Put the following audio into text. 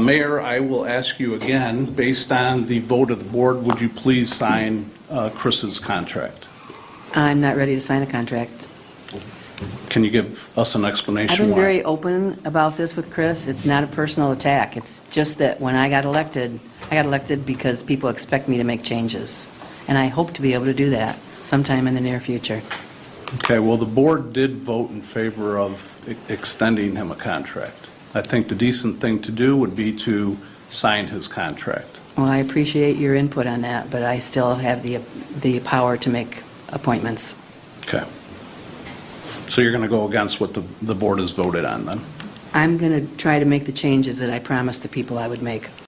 Mayor, I will ask you again, based on the vote of the board, would you please sign Chris's contract? I'm not ready to sign a contract. Can you give us an explanation I've been why? very open about this with Chris. It's not a personal attack. It's just that when I got elected because people expect me to make changes. And I hope to be able to do that sometime in the near future. Okay, well, the board did vote in favor of extending him a contract. I think the decent thing to do would be to sign his contract. Well, I appreciate your input on that, but I still have the power to make appointments. Okay. So you're going to go against what the board has voted on then? I'm going to try to make the changes that I promised the people I would make.